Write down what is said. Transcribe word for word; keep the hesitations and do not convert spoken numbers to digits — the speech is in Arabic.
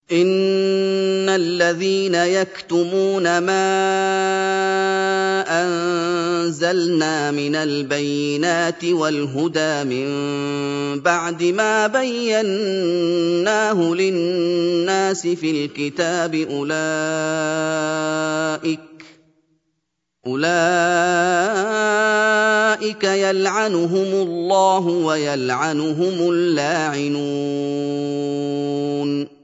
إِنَّ الَّذِينَ يَكْتُمُونَ مَا أَنزَلْنَا مِنَ الْبَيِّنَاتِ وَالْهُدَىٰ مِن بَعْدِ مَا بَيَّنَّاهُ لِلنَّاسِ فِي الْكِتَابِ أُولَٰئِكَ يَلْعَنُهُمُ اللَّهُ وَيَلْعَنُهُمُ اللَّاعِنُونَ